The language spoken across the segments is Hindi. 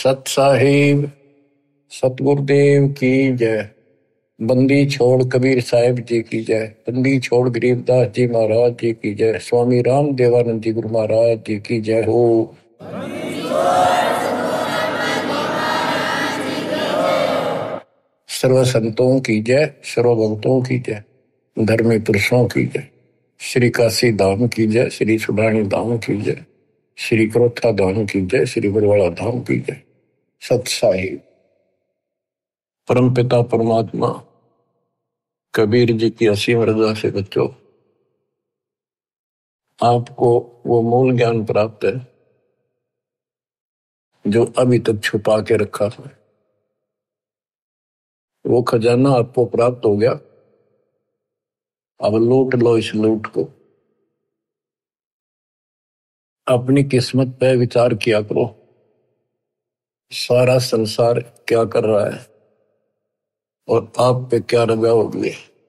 सत साहिब सतगुरुदेव की जय। बंदी छोड़ कबीर साहिब जी की जय। बंदी छोड़ गरीबदास जी महाराज जी की जय। स्वामी राम देवानंद जी गुरु महाराज जी की जय हो। सर्व संतों की जय, सर्व भक्तों की जय, धर्मी पुरुषों की जय। श्री काशी धाम की जय, श्री सुब्राणी धाम की जय, श्री क्रोथा धाम की जय, श्री बरवाड़ा धाम की जय। सत साहिब परमपिता परमात्मा कबीर जी की असीम रजा से बच्चों, आपको वो मूल ज्ञान प्राप्त है जो अभी तक छुपा के रखा है। वो खजाना आपको प्राप्त हो गया। अब लूट लो इस लूट को। अपनी किस्मत पे विचार किया करो, सारा संसार क्या कर रहा है और आप पे क्या रजा हो गई।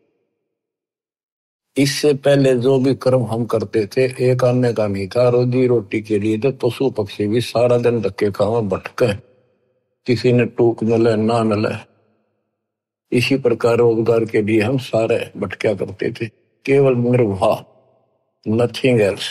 इससे पहले जो भी कर्म हम करते थे, एक आने का नहीं था, रोजी रोटी के लिए तो पशु पक्षी भी सारा दिन धक्के खावा भटके, किसी ने टूक मिले ना मिले। इसी प्रकार रोजगार के लिए हम सारे भटका करते थे, केवल निर्वाह, नथिंग एल्स।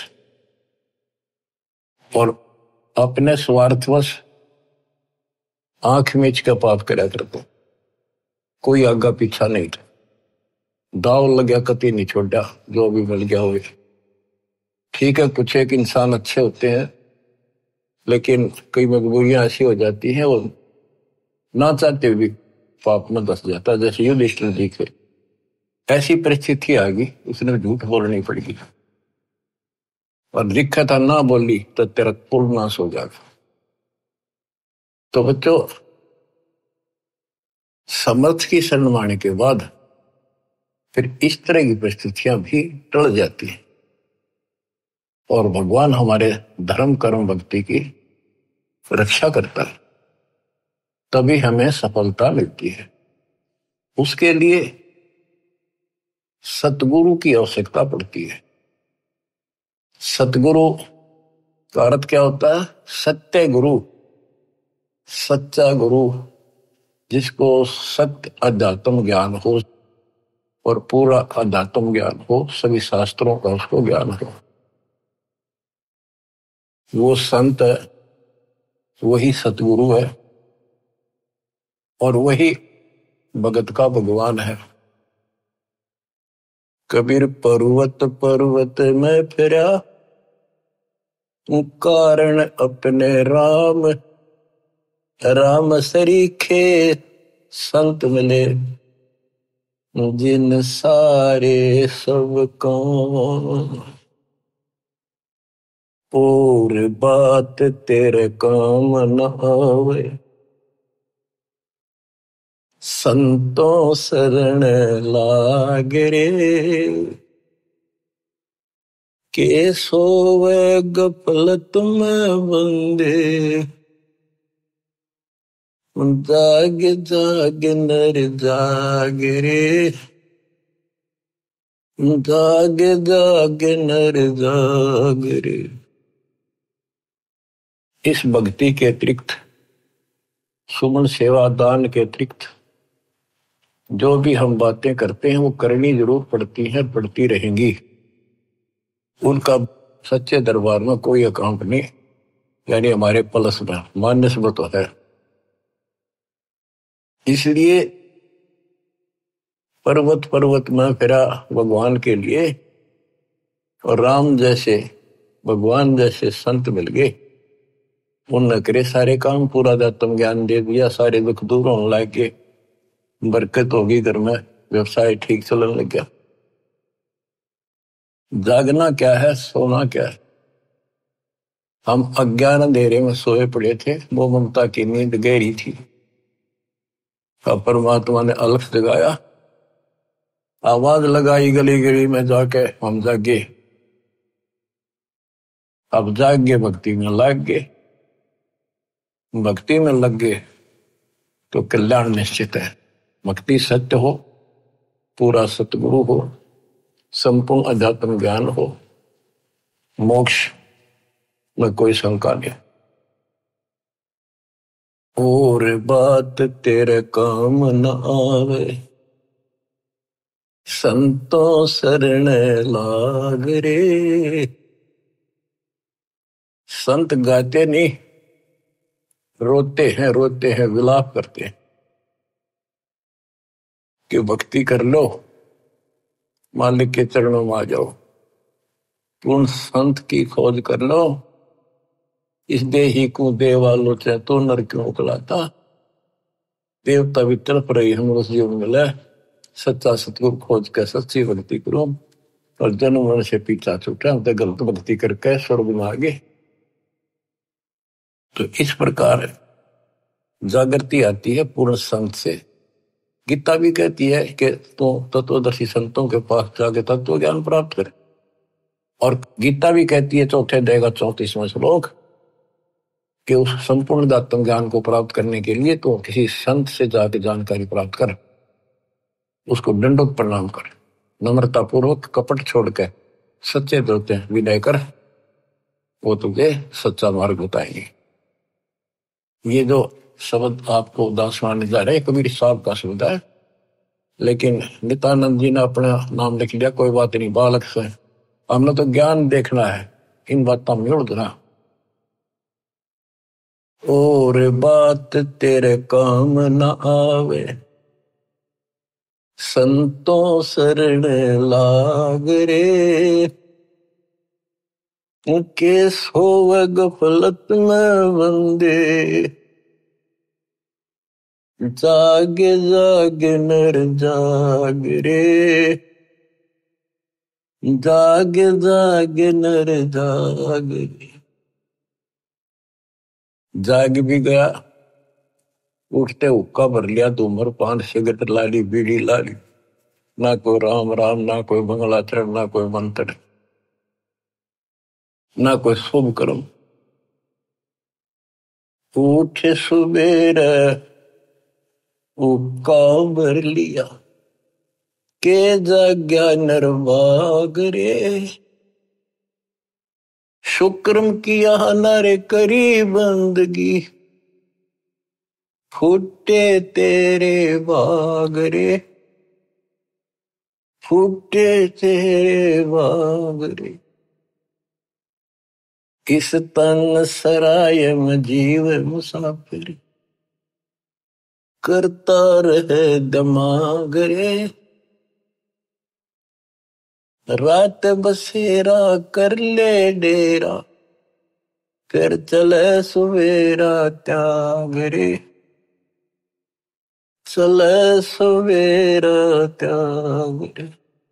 और अपने स्वार्थवश आंख मीच के पाप करया करते, कोई आगा पीछा नहीं था। दाव लग्या कति नहीं छोड़ा, जो भी मिल गया हो। ठीक है, कुछ एक इंसान अच्छे होते हैं, लेकिन कई मजबूरियां ऐसी हो जाती हैं, वो ना चाहते भी पाप में धस जाता है। जैसे युधिष्ठिर जी के ऐसी परिस्थिति आ गई, उसने झूठ बोलनी पड़ेगी और लिखा था ना बोली तो तेरा कुल नाश हो जाएगा। तो बच्चों, समर्थ की शरण माने के बाद फिर इस तरह की परिस्थितियां भी टल जाती हैं और भगवान हमारे धर्म कर्म भक्ति की रक्षा करता है, तभी हमें सफलता मिलती है। उसके लिए सतगुरु की आवश्यकता पड़ती है। सतगुरु का अर्थ क्या होता है? सत्य गुरु, सच्चा गुरु, जिसको सत्य अध्यात्म ज्ञान हो और पूरा अध्यात्म ज्ञान हो, सभी शास्त्रों का उसको ज्ञान हो। वो संत है, वही सतगुरु है और वही भगत का भगवान है। कबीर पर्वत पर्वत में फिरा, कारण अपने राम, राम सरीखे संत मिले, जिन सारे सब काम, और बात तेरे काम न आवे, संतों शरण लाग रे, के सोवे गफलत में बंदे, जाग जाग नर जाग रे, जाग जाग नर जाग रे। इस भक्ति के अतिरिक्त, सुमन सेवा दान के अतिरिक्त जो भी हम बातें करते हैं वो करनी जरूर पड़ती हैं, पड़ती रहेंगी। उनका सच्चे दरबार में कोई अकाउंट नहीं, यानी हमारे प्लस में माइनस में तो है। इसलिए पर्वत पर्वत में फिरा भगवान के लिए, और राम जैसे भगवान जैसे संत मिल गए, उनने करे सारे काम, पूरा आत्म ज्ञान दे दिया, सारे दुख दूर होने लग गए, बरकत होगी घर में, व्यवसाय ठीक चलने लग गया। जागना क्या है, सोना क्या है? हम अज्ञान अंधेरे में सोए पड़े थे, वो ममता की नींद गहरी थी। अब परमात्मा ने अलख जगाया, आवाज लगाई गली गली में जाके, हम जागे। अब जाग गए, भक्ति में लग गए। भक्ति में लग गए तो कल्याण निश्चित है। भक्ति सत्य हो, पूरा सतगुरु हो, संपूर्ण अध्यात्म ज्ञान हो, मोक्ष में कोई शंका नहीं। और बात तेरे काम न आवे, संतों शरण लाग रे। संत गाते नहीं, रोते हैं, विलाप करते हैं कि भक्ति कर लो, मालिक के चरणों में आ जाओ। पूर्ण संत की खोज कर लो, इस देही को देवालो चाहे तो नर क्यों उकलाता। देवता भी तड़प रही हम उस जीवन मिले, सच्चा सतगुरु खोज के सच्ची भक्ति करो। और जन्म मरण से पीछा छूटा, हम तो गलत भक्ति करके स्वर्ग में आ गए। तो इस प्रकार जागृति आती है पूर्ण संत से। गीता भी कहती है कि तो तत्वदर्शी संतों के पास जाके तत्व ज्ञान प्राप्त करे। और गीता भी कहती है चौथे अध्याय का 34वां श्लोक कि उस संपूर्ण दात्म ज्ञान को प्राप्त करने के लिए तो किसी संत से जाके जानकारी प्राप्त कर, उसको दंडोत प्रणाम कर, नम्रता पूर्वक कपट छोड़ के सच्चे दोते विनय कर, वो तुझे सच्चा मार्ग बताएंगे। ये जो शब्द आपको दासवान जा रहे कबीर साहब का शब्द है, लेकिन नित्यानंद जी ने अपना नाम लिख लिया, कोई बात नहीं, बालक से हमने तो ज्ञान देखना है, इन बातों में उड़ना। और बात तेरे काम न आवे, संतों शरण लाग रे। के सोव गफलत में बंदे, जाग जाग नर जाग रे। जाग जाग नर जाग रे। जाग भी गया, उठते हुक्का भर लिया, धूम्रपान सिगरेट लाली, बीड़ी लाली, ना कोई राम राम, ना कोई मंगलाचरण, ना कोई मंत्र, ना कोई शुभ कर्म। उठ सुबेर हुक्का भर लिया, के जाग्या नरवाग रे। शुक्रम किया नर करी बंदगी, फूटे तेरे बाग रे। फूटे तेरे बाग रे। इस तन सराय में जीव मुसाफिर, करता रहे दिमाग रे। रात बसेरा कर ले डेरा, कर चले सवेरा त्याग रे। चले सवेरा त्याग रे।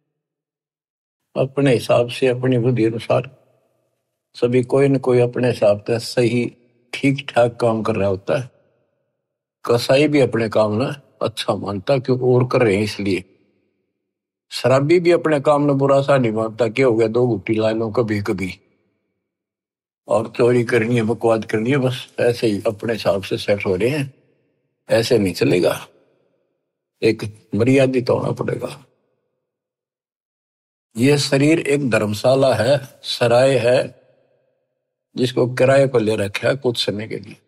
अपने हिसाब से, अपनी बुद्धि अनुसार सभी कोई न कोई अपने हिसाब से सही ठीक ठाक काम कर रहा होता है। कसाई भी अपने काम ना अच्छा मानता क्योंकि और कर रहे हैं इसलिए। शराबी भी अपने काम में बुरा सा नहीं मानता, क्या हो गया, दो घुट्टी ला लो कभी कभी, और चोरी करनी है, बकवाद करनी है, बस ऐसे ही अपने हिसाब से सेट हो रहे हैं। ऐसे नहीं चलेगा, एक मर्यादित होना पड़ेगा। ये शरीर एक धर्मशाला है, सराय है, जिसको किराए पर ले रखा है कुछ समय के लिए।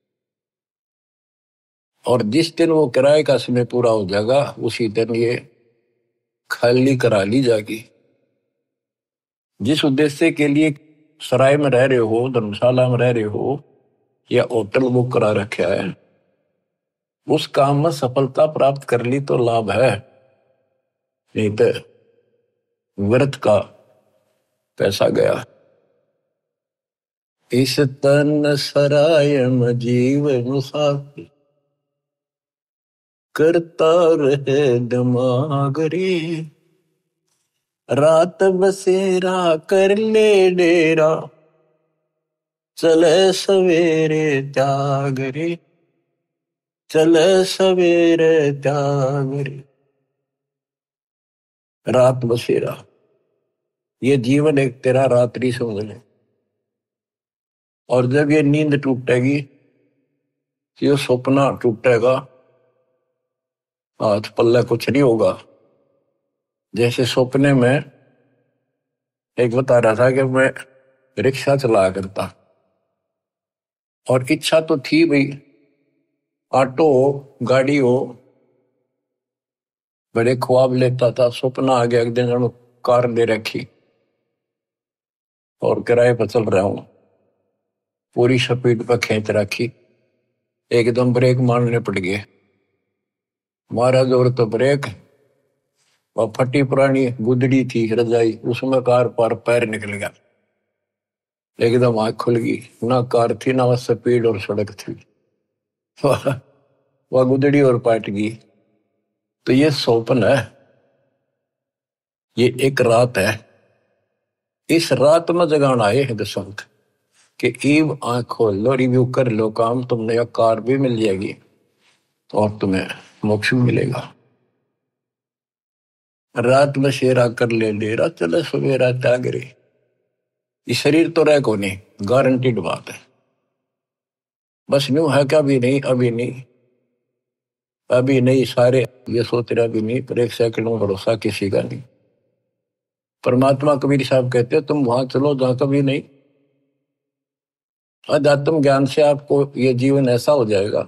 और जिस दिन वो किराए का समय पूरा हो जाएगा, उसी दिन ये खाली करा ली जाएगी। जिस उद्देश्य के लिए सराय में रह रहे हो, धर्मशाला में रह रहे हो, या होटल बुक करा रखा है, उस काम में सफलता प्राप्त कर ली तो लाभ है, नहीं तो व्यर्थ का पैसा गया। इस तन सराय में जीव मुसाफिर, करता रहे दिमाग रे। रात बसेरा कर ले डेरा, चले सवेरे त्याग रे। चले सवेरे त्याग रे। रात बसेरा, ये जीवन एक तेरा रात्रि समझ ले। और जब ये नींद टूटेगी, ये सपना टूटेगा, हाथ पल्ले कुछ नहीं होगा। जैसे सपने में एक बता रहा था कि मैं रिक्शा चला करता, और इच्छा तो थी भाई ऑटो हो, गाड़ी हो, बड़े ख्वाब लेता था। सपना आ गया एक दिन जब कार ले रखी और किराए पर चल रहा हूं, पूरी स्पीड पर खींच रखी, एकदम ब्रेक मारने पड़ गए। मारा जोर तो ब्रेक, और फटी पुरानी गुदड़ी थी रजाई, उसमें कार पर पैर निकल गया। एकदम आंख खुल गई, ना कार थी ना वह स्पीड और सड़क थी। वह गुदड़ी और पाट गई। तो ये सौपन है, ये एक रात है। इस रात में जगाना आए हैं दसंत कि ईब आंख खोल लो, रिव्यू कर लो काम, तुमने कार भी मिल जाएगी और तुम्हें मोक्ष भी मिलेगा। रात में शेरा कर ले डेरा, चले सवेरा त्यागरे। ये शरीर तो रह को नहीं, गारंटीड बात है। बस न्यू है क्या, अभी नहीं, अभी नहीं, अभी नहीं, सारे ये सोच रहे अभी नहीं, पर एक सेकंड में भरोसा किसी का नहीं। परमात्मा कबीर साहब कहते हैं तुम वहां चलो जहां कभी नहीं। अध्यात्म ज्ञान से आपको ये जीवन ऐसा हो जाएगा,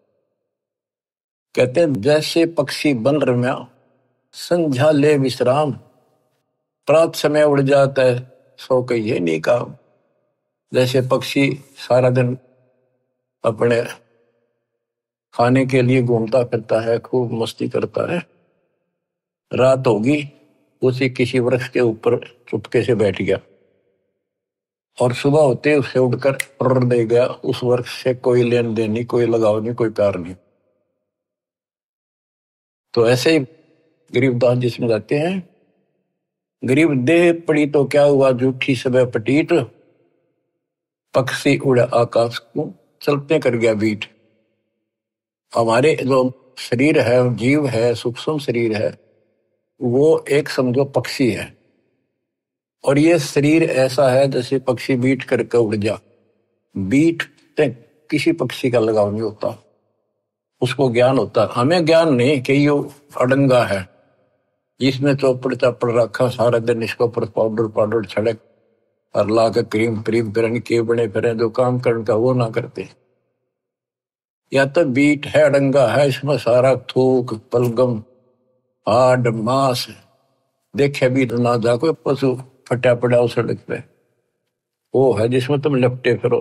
कहते हैं जैसे पक्षी बन रम्या, संध्या ले विश्राम, प्रात समय उड़ जाता है, सो कहिए नहीं काम। जैसे पक्षी सारा दिन अपने खाने के लिए घूमता फिरता है, खूब मस्ती करता है, रात होगी उसी किसी वृक्ष के ऊपर चुपके से बैठ गया और सुबह होते उससे उड़कर उड़ दे गया। उस वृक्ष से कोई लेन देन नहीं, कोई लगाव नहीं, कोई प्यार नहीं। तो ऐसे ही गरीबदास जी समझाते हैं, गरीब देह पड़ी तो क्या हुआ, झूठी सब पटीट, पक्षी उड़ा आकाश को, चलते कर गया बीट। हमारे जो शरीर है, जीव है, सूक्ष्म शरीर है, वो एक समझो पक्षी है। और ये शरीर ऐसा है जैसे पक्षी बीट करके उड़ जा। बीट किसी पक्षी का लगाव नहीं होता, उसको ज्ञान होता। हमें ज्ञान नहीं कि ये अडंगा है, इसमें चौपड़ चापड़ रखा, सारा दिन इसके ऊपर पाउडर पाउडर छड़क और ला के क्रीम क्रीम फिर के बने फिर जो काम करने का वो ना करते। या तो बीट है, अडंगा है, इसमें सारा थूक पलगम हाड मांस देखे भी ना जा, कोई पशु फटा पड़ा उस सड़क पे, वो है जिसमें तुम लपटे फिरो।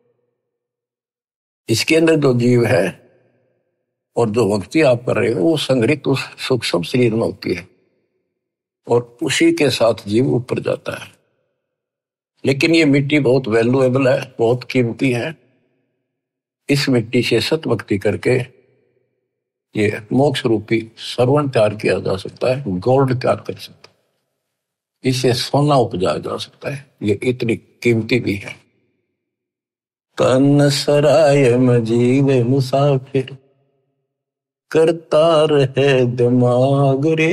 इसके अंदर जो जीव है और जो भक्ति आप कर रहे हो वो संग्रहित उस सूक्ष्म शरीर में होती है और उसी के साथ जीव ऊपर जाता है। लेकिन ये मिट्टी बहुत वैल्यूएबल है, बहुत कीमती है। इस मिट्टी से सत भक्ति करके ये मोक्ष रूपी सरवण तैयार किया जा सकता है, गोल्ड तैयार कर सकता है, इससे सोना उपजाया जा सकता है। ये इतनी कीमती भी है। तन सराय में जीव मुसाफिर, करता रहे दिमाग रे,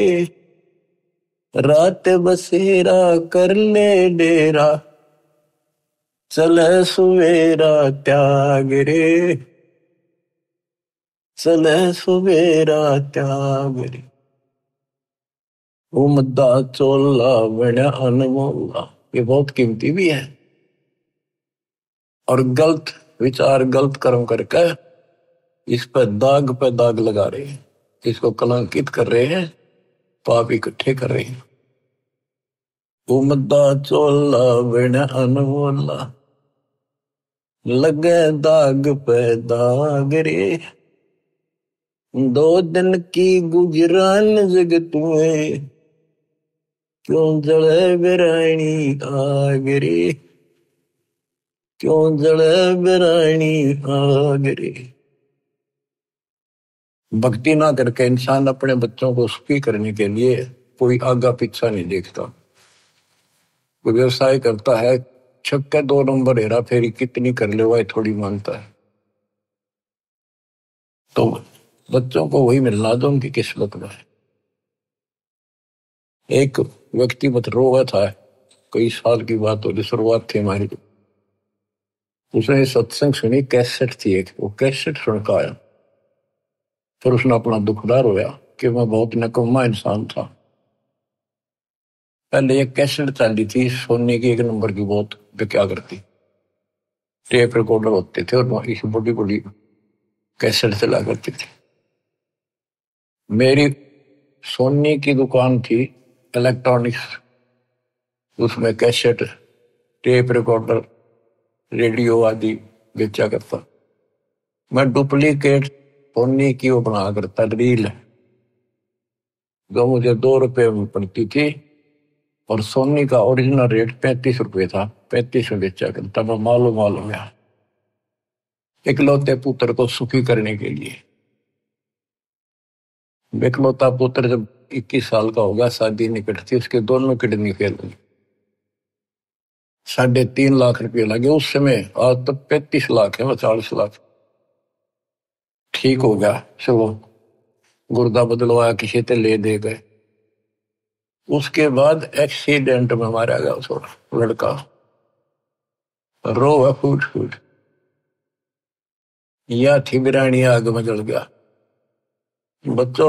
रात बसेरा कर ले डेरा, चले सुवेरा त्याग रे, चले सुवेरा त्याग रे। उमदा चोला बना अनमोला, ये बहुत कीमती भी है। और गलत विचार गलत कर्म करके इस पे दाग लगा रहे हैं, इसको कलंकित कर रहे हैं, पाप इकट्ठे कर रहे हैं। उमदा चोला बना अनमोला, लगे दाग पे दाग रे, दो दिन की गुजरान जगत में, क्यों जले बिरानी आग रे, क्यों जले बिरानी आग रे। भक्ति ना करके इंसान अपने बच्चों को सुखी करने के लिए कोई आगा पीछा नहीं देखता। कोई व्यवसाय करता है, छक्के 2 नंबर हेरा फेरी कितनी कर ले वह थोड़ी मानता है। तो बच्चों को वही मिलना जो उनकी किस्मत में है। एक व्यक्ति मत रोगा था, कई साल की बात हो, शुरुआत थी हमारी। उसने सत्संग सुनी, कैसेट थी एक, वो कैसेट सुन का आया। फिर उसने अपना दुखदार होया कि मैं बहुत नकम्मा इंसान था। पहले एक कैसेट चली थी सोने की, 1 नंबर की, बहुत क्या करती, टेप रिकॉर्डर होते थे और इस बड़ी बड़ी कैसेट चला करती थी। मेरी सोनी की दुकान थी इलेक्ट्रॉनिक्स, उसमें कैसेट, टेप रिकॉर्डर, रेडियो आदि बेचा करता। मैं डुप्लीकेट सोनी की वो बना करता रील, जो मुझे 2 रुपए में पड़ती थी, और सोनी का ओरिजिनल रेट 35 रुपए था। 35 में बेचा करता। मैं मालूम हो गया, इकलौते पुत्र को सुखी करने के लिए। इकलौता पुत्र जब 21 साल का होगा, शादी निकट थी, उसके दोनों किडनी फेल हुई। 3.5 लाख रुपये लगे उस समय। आज तो 35 लाख है, 40 लाख। ठीक हो गया, चलो गुर्दा बदलवाया, किसी से ले दे गए। उसके बाद एक्सीडेंट में मारा गया थोड़ा लड़का, रो है फूट फूट। या थी बिरानी आग में जल गया। बच्चों,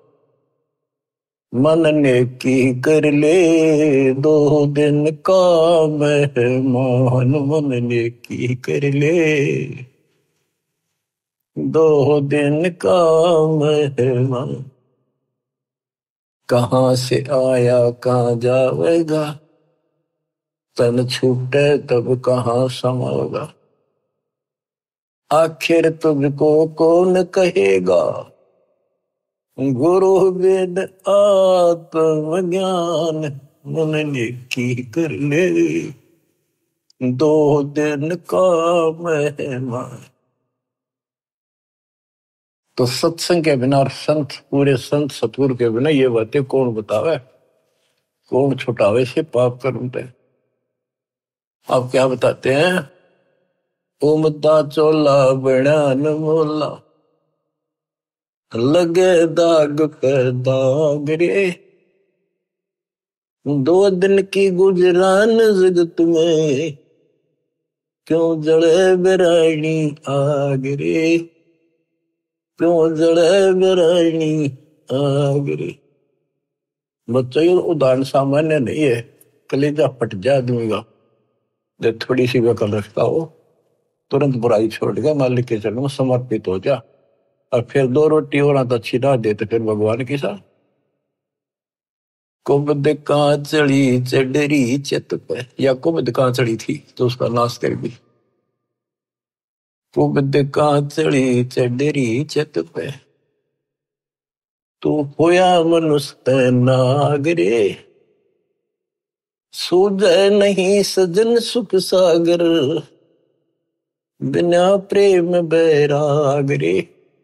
मन ने की कर ले 2 दिन का मेहमान, मन ने की कर ले 2 दिन का मेहमान। कहाँ से आया कहाँ जाएगा, तन छूटे तब कहाँ समाएगा। आखिर तुझको कौन कहेगा, गुरु वेद आत्मज्ञान। मन ने की कर ले 2 दिन का मेहमान। तो सत्संग के बिना और संत, पूरे संत सतगुरु के बिना ये बातें कौन बतावे, कौन छुटावे से पाप कर्म पे। आप क्या बताते हैं, उमदा चोला बना न मोला, लगे दाग पे दाग रे। 2 दिन की गुजरान जगत में, क्यों जड़े बिरानी आग रे, क्यों जड़े बिरानी आग रे। बच्चों, ये उदाहरण सामान्य नहीं है, कलेजा फट जाए आदमी का। जब थोड़ी सी वकल रखता हो, तुरंत बुराई छोड़ के मालिक के चरणों में समर्पित हो जा, और फिर 2 रोटी और तो अच्छी ना दे तो फिर भगवान के साथ। कुबद कांचड़ी चढ़ी चित पे, या कुबद कांचड़ी थी तो उसका नाश कर दी। कुबद कांचड़ी चढ़ी चित पे, तू होया मनुष्य नागरे। सूझे नहीं सजन सुख सागर, बिना प्रेम बैराग रे,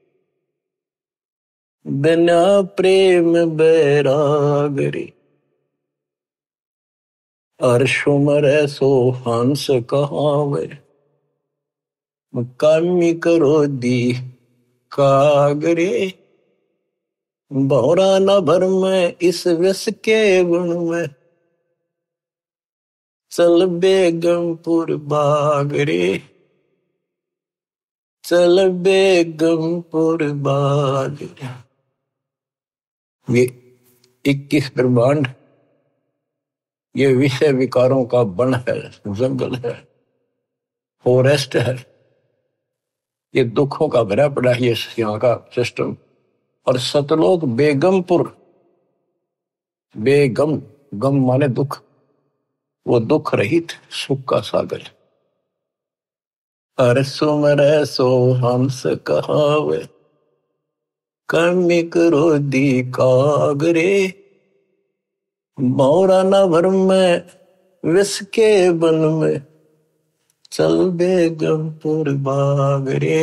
बिना प्रेम बैराग रे। अर्शुमर सो हंस कहावे, कामी करो दी कागरे। भौरा न भर में इस विष के गुण में, चल बेगमपुर बागरे, चल बेगमपुर बागरे। ये 21 ब्रह्मांड, ये विषय विकारों का वन है, जंगल है, फॉरेस्ट है। ये दुखों का भरा पड़ा है ये यहाँ का सिस्टम। और सतलोक बेगमपुर, बेगम, गम माने दुख, वो दुख रहित सुख का सागर। अरे सुमर सो हंस कहावे, कर्मी करो दी कागरे। मौरा न भर में विष के बन में, चल बेगमपुर बागरे,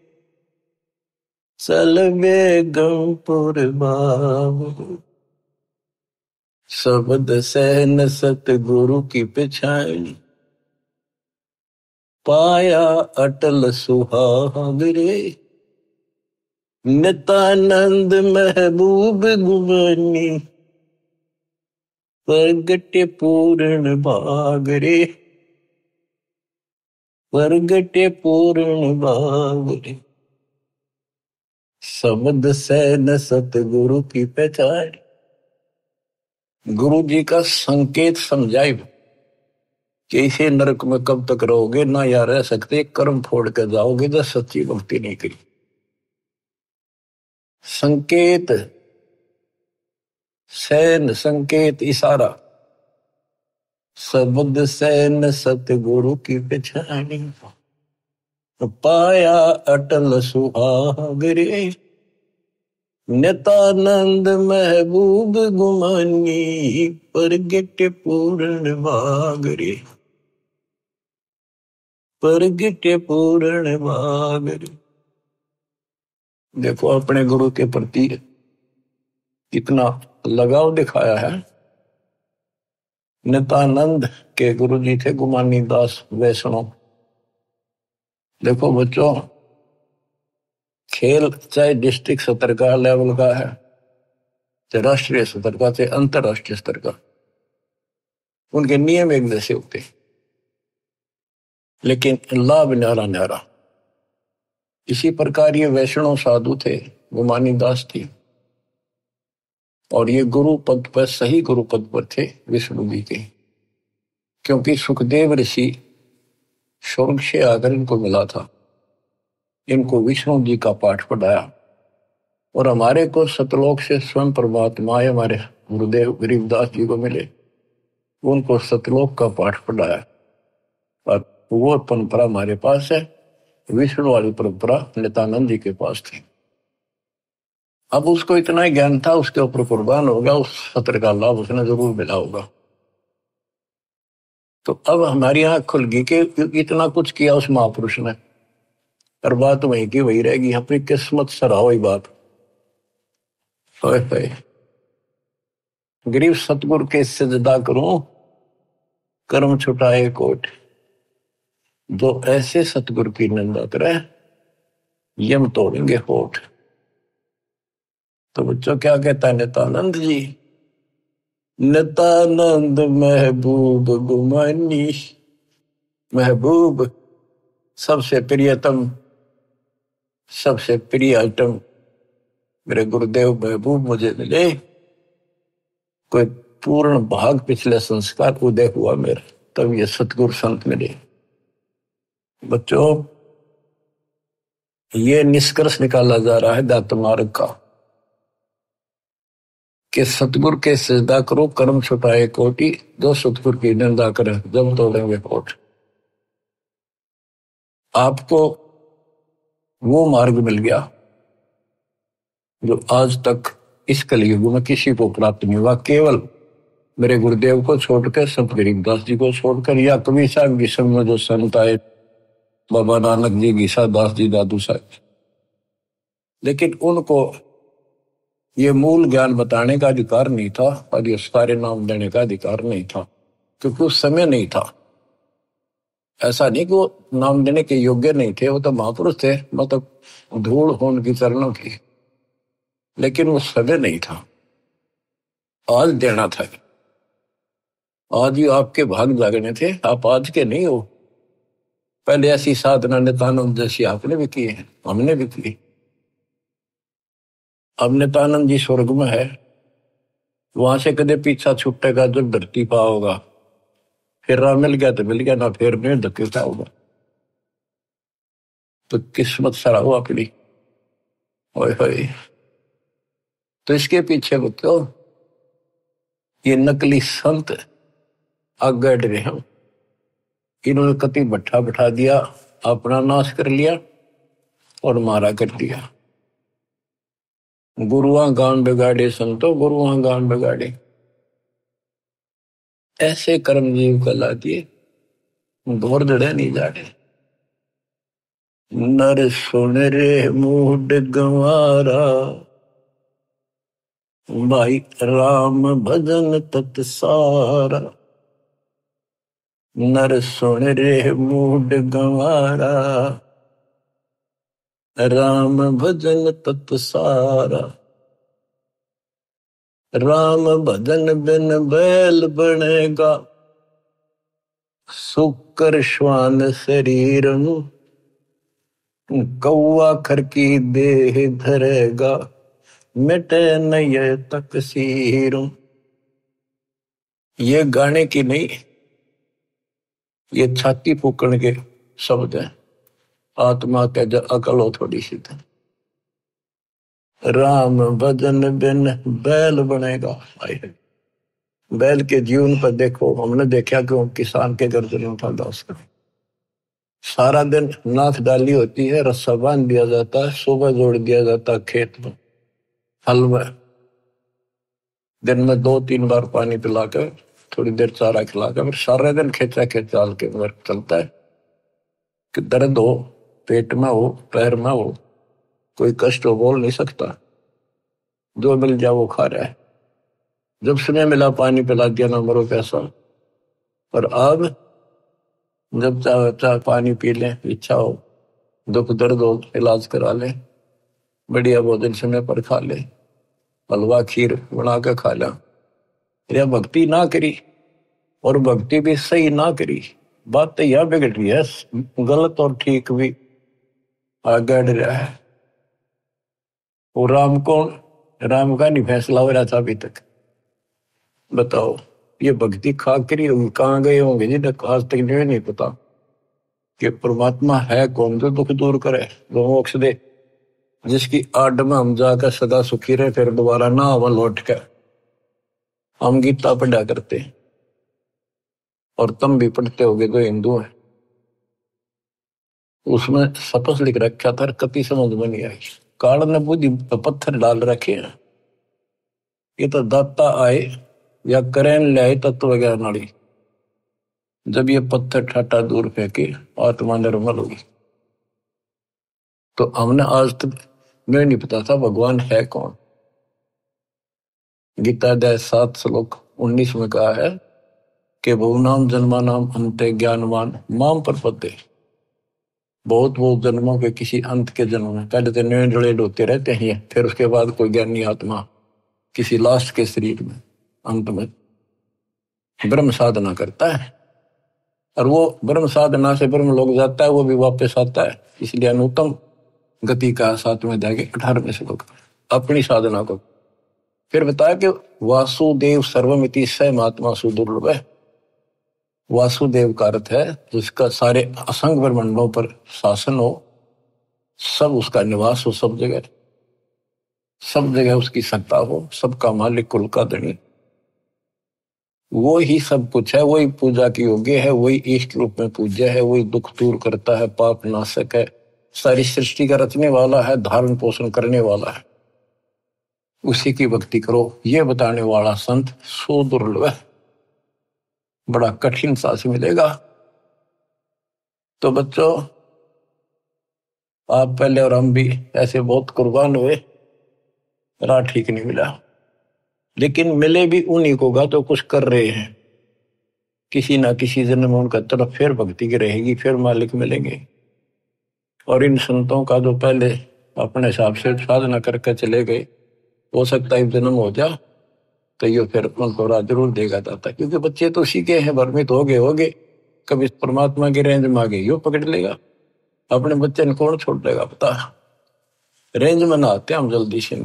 चल बेगमपुर बागरे। शब्द सहन सतगुरु की पिछाड़ी, पाया अटल सुहागरे। नित्यानंद महबूब गुमानी, प्रगटे पूर्ण बागरे, प्रगटे पूर्ण बागरे। शब्द सहन सतगुरु की पहचान। गुरु जी का संकेत समझाए कि इसे नरक में कब तक रहोगे, ना या रह सकते, कर्म फोड़ कर जाओगे जब सच्ची भक्ति नहीं करी। संकेत सैन संकेत इशारा, शब्द सैन सतगुरु की पहचानी, पाया अटल सुहाग रे, नितानंद महबूब गुमानी, परगट पूर्ण भाग रे, परगट पूर्ण भाग रे। देखो अपने गुरु के प्रति कितना लगाव दिखाया है। नितानंद के गुरु जी थे गुमानी दास वैष्णव। देखो बच्चों, खेल चाहे डिस्ट्रिक्ट स्तर का लेवल का है, चाहे राष्ट्रीय स्तर का, चाहे अंतरराष्ट्रीय स्तर का, उनके नियम एक जैसे होते, लेकिन लाभ न्यारा न्यारा। इसी प्रकार ये वैष्णव साधु थे, गुमानी दास थी, और ये गुरु पद पर, सही गुरु पद पर थे विष्णु जी के, क्योंकि सुखदेव ऋषि स्वर्ग से आकर इनको मिला था, इनको विष्णु जी का पाठ पढ़ाया, और हमारे को सतलोक से स्वयं परमात्मा हमारे गुरुदेव गरीबदास जी को मिले, उनको सतलोक का पाठ पढ़ाया, और वो परंपरा हमारे पास है। विष्णु वाली परंपरा नित्यानंद जी के पास थी। अब उसको इतना ही ज्ञान था, उसके ऊपर कुर्बान हो गया, उस सत्र का लाभ उसने जरूर मिला होगा। तो अब हमारी आंख खुल गई कि इतना कुछ किया उस महापुरुष ने, और बात वहीं की वही रहेगी। अपनी किस्मत सराहो ही बात। गरीब सतगुरु के सजदा करूं, कर्म छुटाए कोट, जो ऐसे सतगुरु की निंदा करे यम तोड़ेंगे होठ। तो बच्चों क्या कहता है नित्यानंद जी, नित्यानंद महबूब गुमानी, महबूब सबसे प्रियतम, सबसे प्रिय आइटम मेरे गुरुदेव महबूब मुझे मिले। कोई पूर्ण भाग पिछले संस्कार उदय हुआ मेरा, तब ये सतगुरु संत मिले। बच्चों, ये निष्कर्ष निकाला जा रहा है दात मार्ग का कि सतगुरु के सजदा करो, कर्म छुटाए कोटि, जो सतगुरु की निंदा करे जब तोड़ेंगे कोट। आपको वो मार्ग मिल गया जो आज तक इस कलयुग में किसी को प्राप्त नहीं हुआ, केवल मेरे गुरुदेव को छोड़कर, संत गरीबदास जी को छोड़कर, या कभी साहब की संग में जो संत आए, बाबा नानक जी, गीसा दास जी, दादू साहब, लेकिन उनको ये मूल ज्ञान बताने का अधिकार नहीं था, और ये सारे नाम देने का अधिकार नहीं था, क्योंकि उस समय नहीं था। ऐसा नहीं कि वो नाम देने के योग्य नहीं थे, वो तो महापुरुष थे, मतलब धूल हो उनकी चरणों की, लेकिन वो समय नहीं था। आज देना था, आज ही आपके भाग जागने थे, आप आज के नहीं हो। पहले ऐसी साधना नित्यानंद जैसी आपने भी की है, हमने भी की। अब नित्यानंद जी स्वर्ग में है, वहां से कदे पीछा छूटेगा जब धरती पा होगा, फिर राह मिल गया तो मिल गया, ना फिर नहीं धकेलता होगा। तो किस्मत सरा हो अपनी। ओए होए, तो इसके पीछे बच्चों ये नकली संत आगे रहे हैं। इन्होंने कति भट्ठा बैठा दिया, अपना नाश कर लिया और मारा कर दिया। गुरुआ गान बिगाड़े संतो, गुरुआ गान बिगाड़े, ऐसे कर्म जीव कला दिए, घोर दड़े नहीं जाड़े। नर सुन रे मूड गंवारा, भाई राम भजन तत सारा। नर सुन रे मूड गंवारा, राम भजन तत सारा। राम भजन बिन बैल बनेगा, सुकर श्वान शरीर कौआ खर की देह धरेगा, मिटे नय तकसीर। ये गाने की नहीं, ये छाती फूकण के शब्द हैं। आत्मा के जो अकल हो थोड़ी सी, राम भजन बिन बैल बनेगा। बैल के जीवन पर देखो, हमने देखा कि वो किसान के गर्दन में उठाता उसका सारा दिन नाथ डाली होती है, रस्सा बांध दिया जाता है, सुबह जोड़ दिया जाता है खेत में, हल में, दिन में 2-3 बार पानी पिलाकर थोड़ी देर चारा खिलाकर फिर सारे दिन खेचा खेचाल के मगर चलता है कि दर्द हो, पेट में हो, पैर में हो, कोई कष्ट हो, बोल नहीं सकता, जो मिल जाए वो खा रहा है। जब समय मिला पानी पिला दिया, ना मरो पैसा। और अब जब चाहे पानी पी लें, इच्छा हो, दुख दर्द हो, इलाज करा ले, बढ़िया भोजन समय पर खा ले, हलवा खीर बना के खा ला, या भक्ति ना करी और भक्ति भी सही ना करी, बात तो यह बिगड़ रही है, गलत और ठीक भी आगे रहा है। वो राम कौन, राम का नहीं फैसला हो रहा था अभी तक। बताओ, ये भक्ति खा करी कहाँ गए होंगे जिन्हें आज तक नहीं पता कि परमात्मा है कौन, जो दुख दूर करे, जो मोक्ष दे, जिसकी आड़ में हम जाकर सदा सुखी रहे, फिर दोबारा ना हम लौट कर। हम गीता पढ़ा करते हैं और तुम भी पढ़ते होगे जो हिंदू है, उसमें सपस लिख रखा था, कति समझ में नहीं आई। काल ने बुद्धि पत्थर डाल रखे हैं, ये तो दाता आए या करें ले आए तत्व ज्ञान नाड़ी, जब ये पत्थर ठाटा दूर फेंके आत्मा निर्मल होगी। तो हमने आज तक मैं नहीं पता था भगवान है कौन। गीता अध्याय 7 श्लोक 19 में कहा है कि बहुनाम जन्मानाम अन्ते ज्ञानवान माम प्रपद्ये। बहुत जन्मों के किसी अंत के जन्म में, पहले तो नए जड़े होते रहते हैं, फिर उसके बाद कोई ज्ञानी आत्मा किसी लास्ट के शरीर में अंत में ब्रह्म साधना करता है, और वो ब्रह्म साधना से ब्रह्म लोग जाता है, वो भी वापस आता है। इसलिए अनुत्तम गति का 7वें अध्याय के 18वें श्लोक अपनी साधना को फिर बताया कि वासुदेव सर्वमिति स महात्मा सुदुर्लभ है। वासुदेव का अर्थ है जिसका सारे असंग ब्रह्मांडों पर शासन हो, सब उसका निवास हो, सब जगह उसकी सत्ता हो, सबका मालिक, कुल का धनी, वो ही सब कुछ है, वही पूजा की योग्य है, वही इष्ट रूप में पूज्य है, वही दुख दूर करता है, पाप नाशक है, सारी सृष्टि का रचने वाला है, धारण पोषण करने वाला है, उसी की भक्ति करो, ये बताने वाला संत सुदुर्लभ है, बड़ा कठिन सांस मिलेगा। तो बच्चों, आप पहले और हम भी ऐसे बहुत कुर्बान हुए, राह ठीक नहीं मिला, लेकिन मिले भी उन्हीं को गा तो कुछ कर रहे हैं, किसी ना किसी जन्म में उनका तरफ फिर भक्ति की रहेगी, फिर मालिक मिलेंगे। और इन संतों का जो पहले अपने हिसाब से साधना करके चले गए, हो सकता है जन्म हो जा तो ये फिर उनको राह जरूर देगा दाता, क्योंकि बच्चे तो सीखे हैं, भ्रमित हो गए, कभी परमात्मा की रेंज में आ गए यो पकड़ लेगा, अपने बच्चे ने कौन छोड़ देगा पता। रेंज में ना आते हम जल्दी से,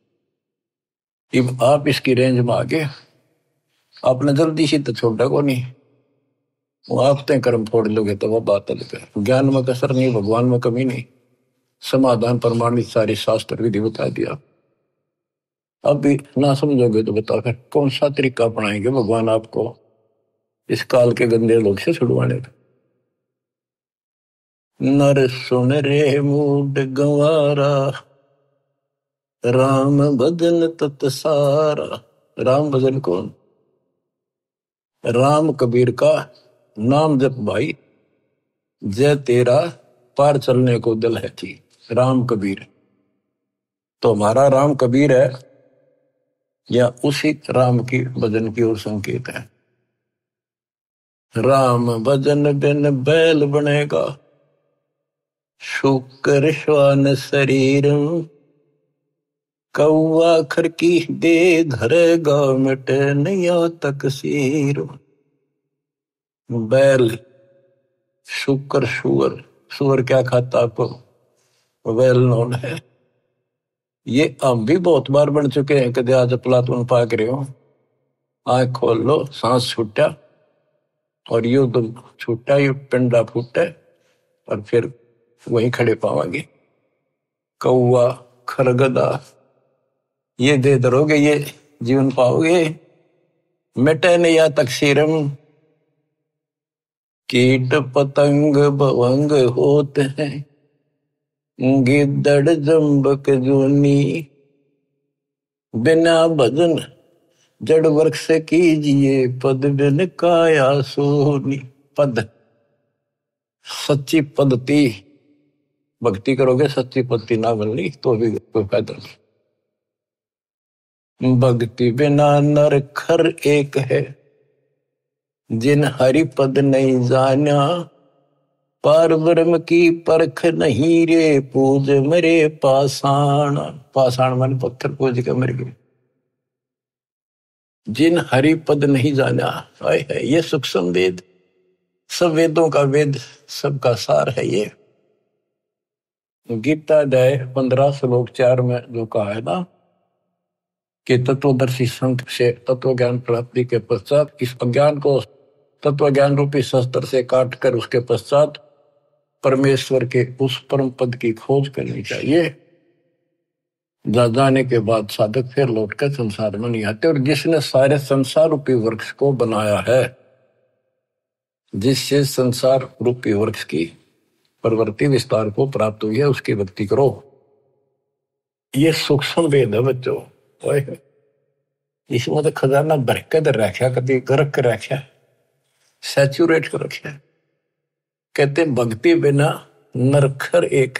अब आप इसकी रेंज में आ गए, आपने जल्दी से तो छोड़ा को नहीं, वो आप तय कर्म फोड़ लोगे तो वह बात अलग है। ज्ञान में कसर नहीं, भगवान में कमी नहीं, समाधान प्रमाणित सारी शास्त्र विधि बता दिया। अब भी ना समझोगे तो बताओ फिर कौन सा तरीका अपनाएंगे भगवान आपको इस काल के गंदे लोग से छुड़वाने का। नर सुन रे मूड गंवारा, राम भजन तत सारा। राम भजन कौन? राम कबीर का नाम जप भाई, जय तेरा पार चलने को दिल है थी। राम कबीर तो हमारा राम कबीर है या उसी राम की भजन की ओर संकेत है। राम भजन बिन बैल बनेगा, शुक्र श्वान शरीर, कौआ खरकी दे धरेगा मिटे नया तकसीर। बैल, शुक्र, सुअर, सुअर क्या खाता आपको वेल नोन है। ये हम भी बहुत बार बन चुके हैं, कदे आज प्लातून पाक रहे हो, आंख खोल लो, सांस छूटा और यू तो छूटा, यू पिंडा फूटा और फिर वहीं खड़े पावांगे। कौआ, खरगदा, ये दे दरोगे ये जीवन पाओगे। मिटे न या तकसीरम, कीट पतंग भवंग होते हैं, गिद्दड़ जम्बक जूनी, बिना भजन जड़ वृक्ष से कीजिए, पद बिन काया सोनी। पद, सच्ची पद्धति, भक्ति करोगे सच्ची पद्धति ना मिलनी तो भी कोई फायदा नहीं। भक्ति बिना नर खर एक है, जिन हरि पद नहीं जाना, पार ब्रह्म की परख नहीं रे, पूज मरे पाषाण। पाषाण मन पत्थर पूज के मर गए। जिन हरि पद नहीं जाना, है ये सूक्ष्म वेद, सब वेदों का वेद, सबका सार है ये। गीता अध्याय 15 श्लोक 4 में जो कहा है ना कि तत्वदर्शी संत से तत्व ज्ञान प्राप्ति के पश्चात इस अज्ञान को तत्व ज्ञान रूपी शस्त्र से काट कर उसके पश्चात परमेश्वर के उस परम पद की खोज करनी चाहिए। जाने के बाद साधक फिर लौटकर संसार में नहीं आते। और जिसने सारे संसार रूपी वृक्ष को बनाया है, जिससे संसार रूपी वृक्ष की प्रवृत्ति विस्तार को प्राप्त हुई है, उसकी भक्ति करो। ये सूक्ष्म वेद है बच्चों, इसमें तो खजाना भर के रखा, कभी गरक कर रखा, सैचुरेट कर रखा। कहते भक्ति बिना नरखर एक,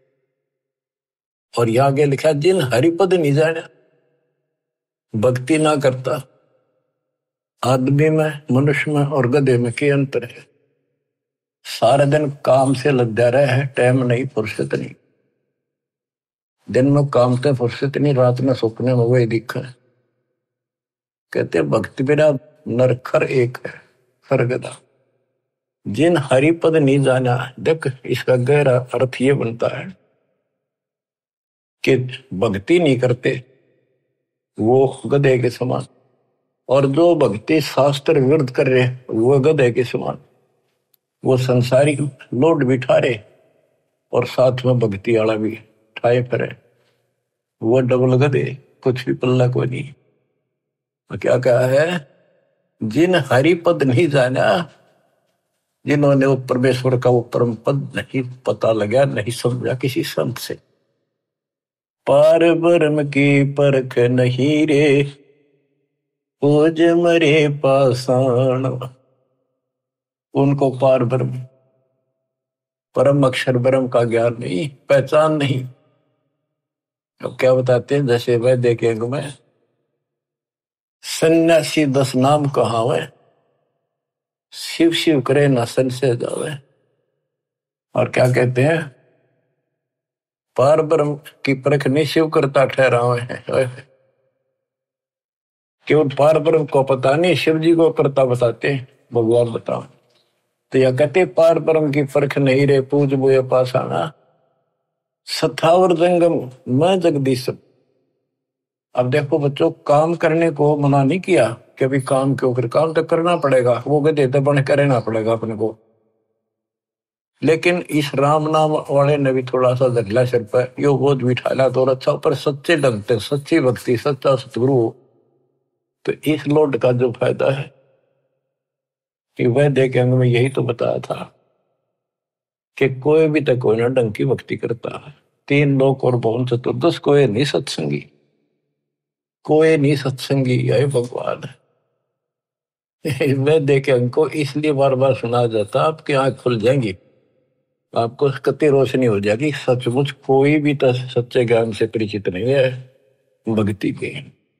और यहां आगे लिखा जिन हरिपद नहीं जाना, भक्ति ना करता। आदमी में, मनुष्य में और गधे में क्या अंतर है? सारा दिन काम से लद्या रहे है, टाइम नहीं, फुर्सत नहीं। दिन में काम से फुर्सत नहीं, रात में सपने में वही दिखा है। कहते भक्ति बिना नरखर एक है, खरगदा। जिन हरिपद नहीं जाना, देख इसका गहरा अर्थ ये बनता है कि भक्ति नहीं करते वो गधे के समान, और जो भक्ति शास्त्र विरुद्ध कर रहे वो गधे के समान। वो संसारिक लोड बिठा रहे और साथ में भक्ति वाला भी ठाए फिरे, वो डबल गधे, कुछ भी पल्ला कोई नहीं। क्या कहा है? जिन हरिपद नहीं जाना, जिन्होंने वो परमेश्वर का वो परम पद नहीं पता लगा, नहीं समझा किसी संत से। पार ब्रह्म की परख नहीं रे, पूज मरे पाषाण। उनको पार ब्रह्म, परम अक्षर ब्रह्म का ज्ञान नहीं, पहचान नहीं। अब क्या बताते हैं, जैसे वह देखेंगे मैं सन्यासी 10 नाम कहावे, शिव शिव करे ना संशय जावे। और क्या कहते हैं? पार ब्रह्म की परख नहीं शिव करता ठहरावे है, केवल पार ब्रह्म को पता नहीं, शिव जी को करता बताते हैं, भगवान बताओ। तो यह कहते पार ब्रह्म की परख नहीं रे, पूज बोए पाषाणा, सथावर जंगम मैं जगदीश। अब देखो बच्चों, काम करने को मना नहीं किया कि अभी काम क्यों कर, काम तो करना पड़ेगा, वो गधे तो बन करना पड़ेगा अपने को। लेकिन इस राम नाम वाले ने भी थोड़ा सा धरला सिर पर, यो बोझ बिठाला तो अच्छा, पर सच्चे ढंग से सच्ची भक्ति, सच्चा सतगुरु, तो इस लोड का जो फायदा है कि वह देखे में यही तो बताया था कि कोई भी तक कोई ना ढंग की भक्ति करता है। 3 लोक और भवन चतुर्दश, कोई नहीं सत्संगी, कोई नहीं सत्संगी है भगवान। वह देखे हमको इसलिए बार बार सुना जाता, आपकी आंख खुल जाएंगी, आपको कति रोशनी हो जाएगी। सचमुच कोई भी तो सच्चे ज्ञान से परिचित नहीं है भक्ति के।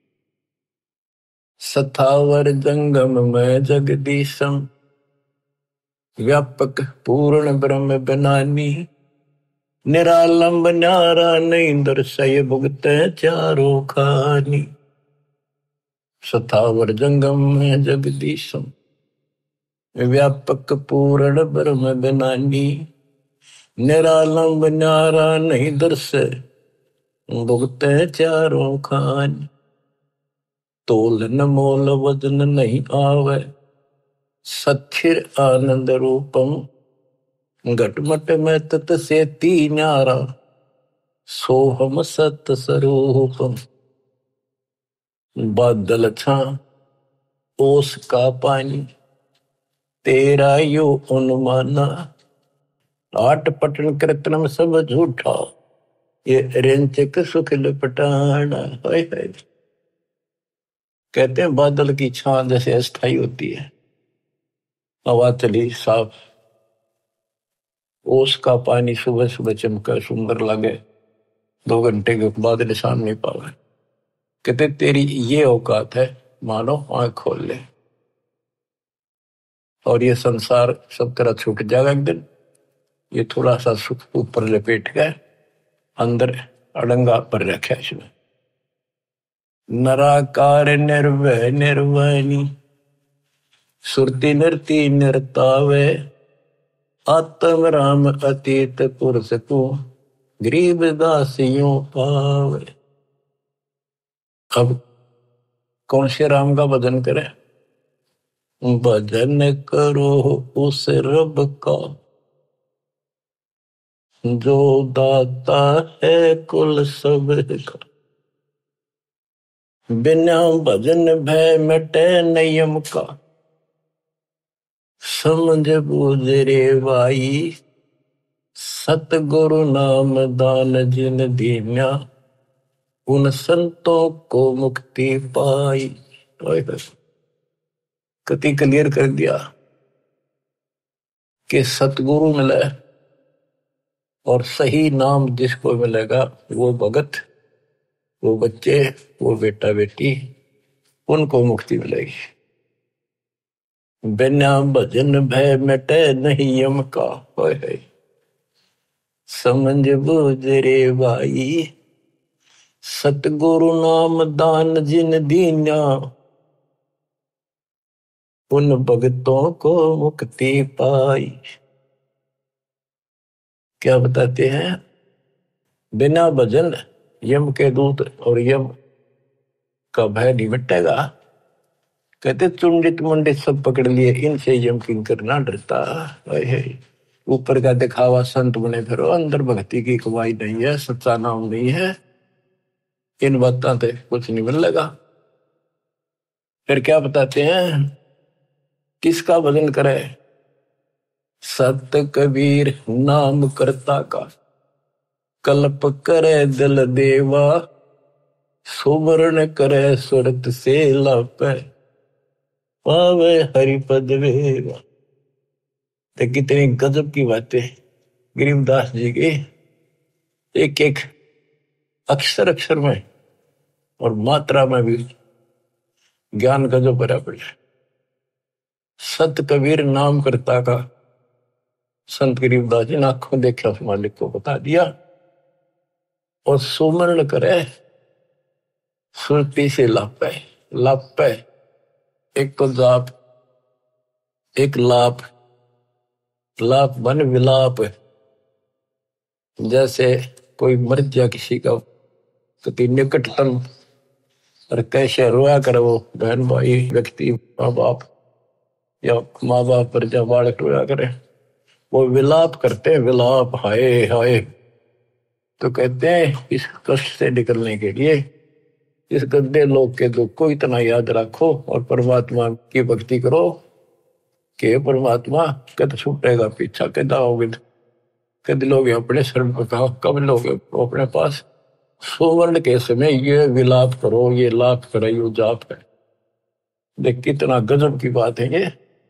सथावर जंगम में जगदीशम, व्यापक पूर्ण ब्रह्म बनानी, निरालंब न्यारा नहीं दर्शय भुगत चारों खानी। सथावर जंगम में जगदीशम, व्यापक पूर्ण ब्रह्म बनानी, निरालंब न्यारा नहीं दर्शय भुगत चारों खानी। तोल न मोल वजन नहीं आवे, सथिर आनंद रूपम, घटमट में तत से ती न्यारा, सोहम सत स्वरूपम। बादल छा ओस का पानी, तेरा यो अनुमाना, आट पटन कृत्रिम सब झूठा, ये रेंचक सुख लपटाना। हाय हाय। कहते हैं बादल की छां जैसे अस्थाई होती है, हवा चली साफ, ओस का पानी सुबह सुबह चमका सुंदर लगे, 2 घंटे के बाद निशान नहीं पावे। कहते तेरी ये औकात है, मानो आंख खोल ले और ये संसार सब तरह छूट जाएगा एक दिन। ये थोड़ा सा सुख ऊपर लपेट गए, अंदर अड़ंगा पर रखे इसमें। नराकार निर्भय निर्वाणी, सुरती नरती नरतावे, आत्म राम अतीत पुरुष को, गरीब दासियों पावे। अब कौन से राम का भजन करें? भजन करो उस रब का, जो दाता है कुल सब का। बिना भजन भय मिटे नियम का, समझ बूझ रे भाई, सतगुरु नाम दान जिन दीन्या, उन संतों को मुक्ति पाई। कति क्लियर कर दिया कि सतगुरु मिले और सही नाम जिसको मिलेगा वो भगत, वो बच्चे, वो बेटा बेटी, उनको मुक्ति मिलेगी। बिना भजन भय मिटे नहीं यम का, है समझ बूझ रे भाई, सतगुरु नाम दान जिन दीन्या, उन भगतों को मुक्ति पाई। क्या बताते हैं? बिना भजन यम के दूत और यम का भय नहीं मिटेगा। कहते चुंडित मुंडित सब पकड़ लिए, इनसे यम किंकर ना डरता। ऊपर का दिखावा संत बने फिरो, अंदर भक्ति की कमाई नहीं है, सच्चा नाम नहीं है, इन बातों से कुछ नहीं मिलेगा। फिर क्या बताते हैं? किसका भजन करे? सत कबीर नाम करता का, कल्प करे दिल देवा, सुमरण करे सुरत से लापे, पावे हरिपद वेवा। तो कितनी गजब की बातें गरीबदास जी की, एक एक अक्षर अक्षर में और मात्रा में भी ज्ञान गजब भरा पड़ा। सत कबीर नाम करता का, संत गरीबदास जी ने आंखों देखा उस मालिक को बता दिया। और सुमरण करे सुरती से लापे, लापे एक तो जाप, एक लाप, लाप बन विलाप। जैसे कोई मर जा किसी का कति निकटतम, और कैसे रोया करे वो बहन भाई व्यक्ति, माँ बाप या माँ बाप पर जब बालक रोया करे, वो विलाप करते हैं, विलाप, हाय हाय। तो कहते हैं इस कष्ट से निकलने के लिए इस गंदे लोग के दुख को इतना याद रखो और परमात्मा की भक्ति करो कि परमात्मा कद छूटेगा पीछा, कद आओगे, कद लोग अपने शरण पर कहा, कब लोग अपने पास। सुवर्ण के समय ये विलाप करो, ये लाप करे, यो जाप है। देख कितना गजब की बात है ये।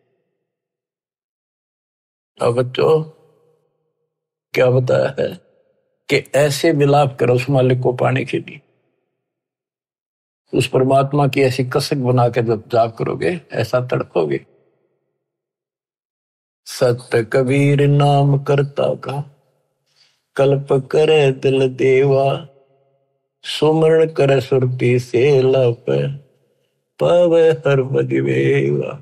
अब बच्चों क्या बताया है कि ऐसे विलाप करो उस मालिक को पाने के लिए, उस परमात्मा की ऐसी कसक बना के जब जाप करोगे ऐसा तड़पोगे। सत्य कबीर नाम करता का, कल्प करे दिल देवा, सुमरण करे सुरती से लप, पावे हर बदिवेवा।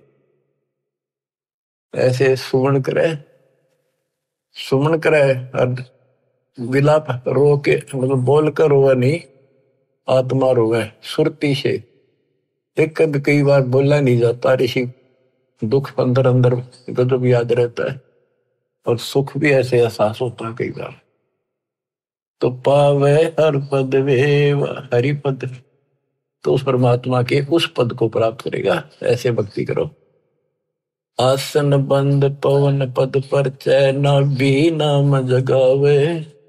ऐसे सुमरण करे, सुमरण करे और विलाप रो के, मतलब बोल कर रोवा नहीं, आत्मा रोवे सुरती से। एक कद कई बार बोला नहीं जाता, ऋषि दुख अंदर अंदर गजब याद रहता है और सुख भी ऐसे एहसास होता है कई बार। तो पावे हर पद वेव, हरिपद तो उस परमात्मा के उस पद को प्राप्त करेगा। ऐसे भक्ति करो। आसन बंद पवन पद पर चैन भी नाम जगावे,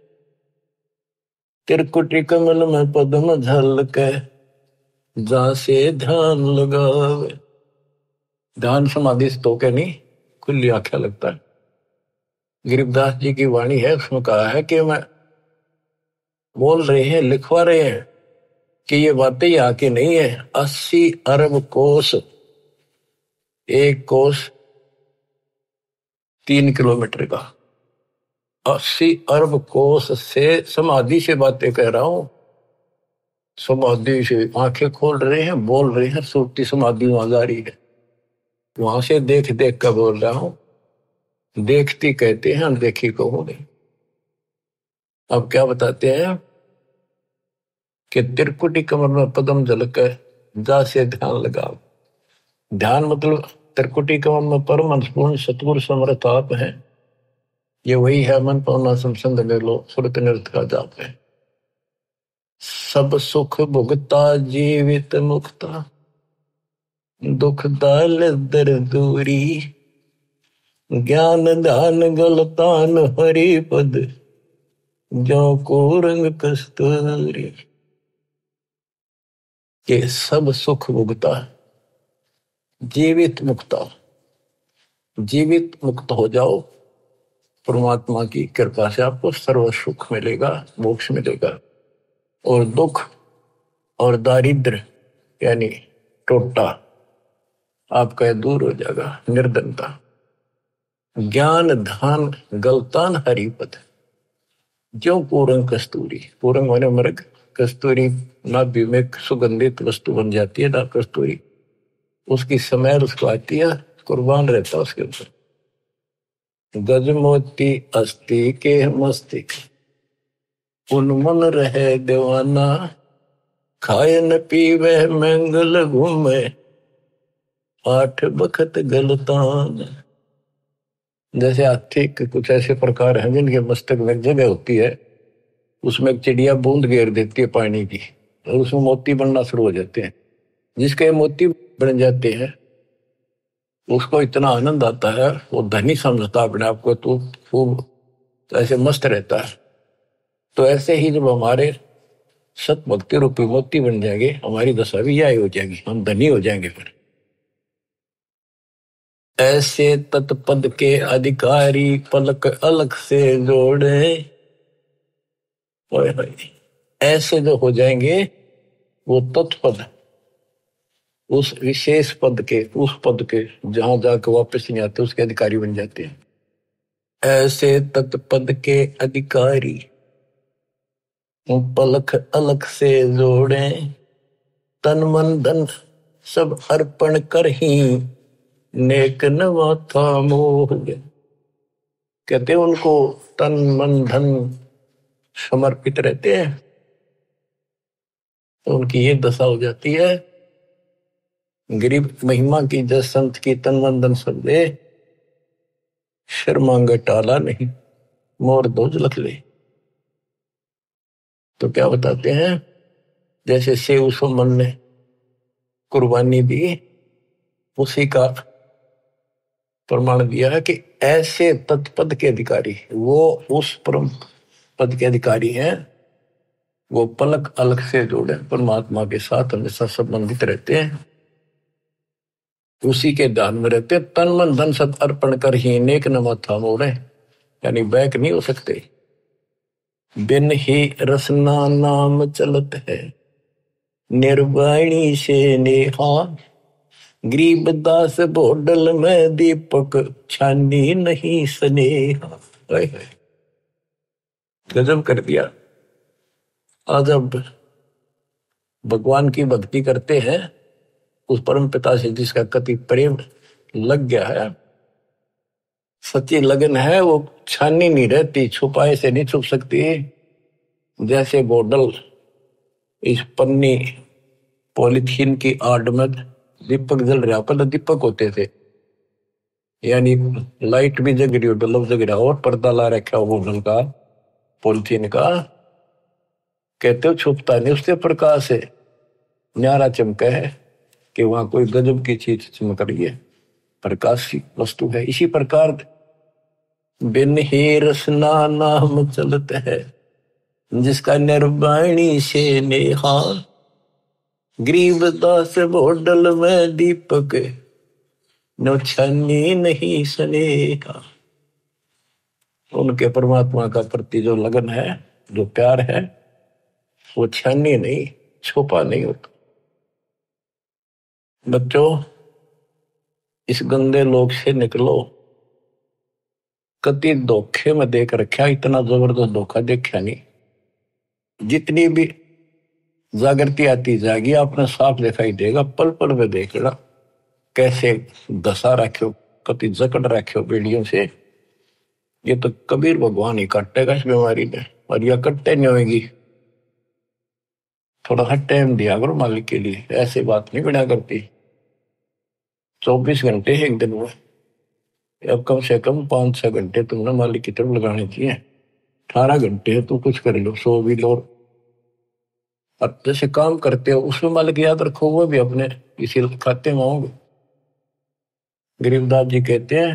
त्रिकुटी कमल में पद्म झलके, जहां से ध्यान लगावे। ध्यान समाधि से तो क्या नहीं, खुली आंखें लगता है। गरीबदास जी की वाणी है, उसमें कहा है कि मैं बोल रहे हैं, लिखवा रहे हैं कि ये बातें यहाँ की नहीं है। 80 अरब कोस, एक कोस 3 किलोमीटर का, 80 अरब कोस से समाधि से बातें कह रहा हूं। समाधि से आंखें खोल रहे हैं, बोल रहे हैं, सुरती समाधि वहां जा रही है। वहां से देख देख कर बोल रहा हूं। देखती कहते हैं, अनदेखी को हो नहीं। अब क्या बताते हैं कि त्रिकुटी कमर में पदम झलक है, जा से ध्यान लगाओ। ध्यान मतलब त्रिकुटी कमर में परम अंशपूर्ण सतगुरु समर्थ आप है। ये वही है मन पावना समसंद में लो सुरत नृत का जाप है। सब सुख भुगता जीवित मुक्ता, दुख दाल दर दूरी, ज्ञान दान गलतान हरि पद, जो को रंग कस्तूरी। के सब सुख भुगता, जीवित मुक्ता। जीवित मुक्त हो जाओ, परमात्मा की कृपा से आपको सर्व सुख मिलेगा, मोक्ष मिलेगा। और दुख और दारिद्र यानी टोटा आपका दूर हो जाएगा, निर्धनता। ज्ञान धान गलतान हरिपद, जो पूरंग कस्तूरी। पूरंग माने मृग, कस्तूरी नाभि में सुगंधित वस्तु बन जाती है ना कस्तूरी, उसकी समय उसको आती है, कुर्बान रहता है उसके ऊपर। गजमोती अस्थि के मस्तिष्क, उन्मन रहे दीवाना, खाए न पीवे मंगल घूमे, 8 बखत गलतान। जैसे हाथी के कुछ ऐसे प्रकार हैं जिनके मस्तक में जगह होती है, उसमें एक चिड़िया बूंद घेर देती है पानी की, और उसमें मोती बनना शुरू हो जाते हैं। जिसके मोती बन जाते हैं उसको इतना आनंद आता है, वो धनी समझता अपने आप को, तो खूब ऐसे मस्त रहता है। तो ऐसे ही जब हमारे सत भक्ति रूपी मोती बन जाएंगे, हमारी दशा भी यही हो जाएगी, हम धनी हो जाएंगे। फिर ऐसे तत्पद के अधिकारी पलक अलग से जोड़े, ऐसे जो हो जाएंगे वो तत्पद, उस विशेष पद के, उस पद के जहां जाकर वापस नहीं आते, उसके अधिकारी बन जाते हैं। ऐसे तत्पद के अधिकारी पलक अलग से जोड़े, तन मन धन सब अर्पण कर ही, नेक नवा था मोह। कहते उनको तन मन धन समर्पित रहते हैं, तो उनकी ये दशा हो जाती है। गरीब महिमा की जस संत की तन मन धन सब दे, शर्मांग टाला नहीं, मोर दोज लख ले। तो क्या बताते हैं, जैसे सेव सुमन ने कुर्बानी दी, उसी का प्रमाण दिया है कि ऐसे तत्पद के अधिकारी, वो उस परम पद के अधिकारी हैं, वो पलक अलग से जोड़े परमात्मा के साथ हमेशा संबंधित रहते हैं, उसी के ध्यान में रहते। तन मन धन सब अर्पण कर ही नेक न माथा मोड़े, यानी बैक नहीं हो सकते। बिन ही रसना नाम चलत है, निर्वाणी से नेहा, गरीब दास बोडल में दीपक, छानी नहीं स्नेहा। गजब कर दिया। आज अब भगवान की भक्ति करते हैं, उस परम पिता से जिसका कति प्रेम लग गया है, सच्ची लगन है, वो छानी नहीं रहती, छुपाए से नहीं छुप सकती। जैसे बोतल इस पन्नी पॉलिथीन की आड़ में दीपक जल रहा, पहले दीपक होते थे, यानी लाइट भी जग रही हो, बल्ब जग रहा, और पर्दा ला रखा हो बोतल का, पॉलिथीन का, कहते हो छुपता नहीं उससे प्रकाश है। न्यारा चमका है कि वहां कोई गजब की चीज चमक रही है, प्रकाश की वस्तु है। इसी प्रकार बिन ही रसना नाम चलत है, जिसका निर्वाणी से नेहा, गरीबदास बोडल में दीपक नो छानी नहीं स्नेहा। उनके परमात्मा का प्रति जो लगन है, जो प्यार है, वो छानी नहीं, छुपा नहीं होता। बच्चों, इस गंदे लोक से निकलो। कति धोखे में देख रखा, इतना जबरदस्त धोखा देखा नहीं। जितनी भी जागृति आती जाएगी, आपने साफ दिखाई देगा, पल पल में देखना कैसे दशा रखो, कति जकड़ रखो बेड़ियों से। ये तो कबीर भगवान ही काटेगा इस बीमारी में, और यह कटते नहीं होगी। थोड़ा सा टाइम दिया करो मालिक के लिए, ऐसी बात नहीं बना करती। 24 घंटे एक दिन में, अब कम से कम 5-6 घंटे तुमने मालिक की तरफ लगाने चाहिए। 18 घंटे तो कुछ कर लो, सो भी लो। अब जैसे काम करते हो उसमें मालिक याद रखो, वो भी अपने इसी खाते में होंगे। गरीबदास जी कहते हैं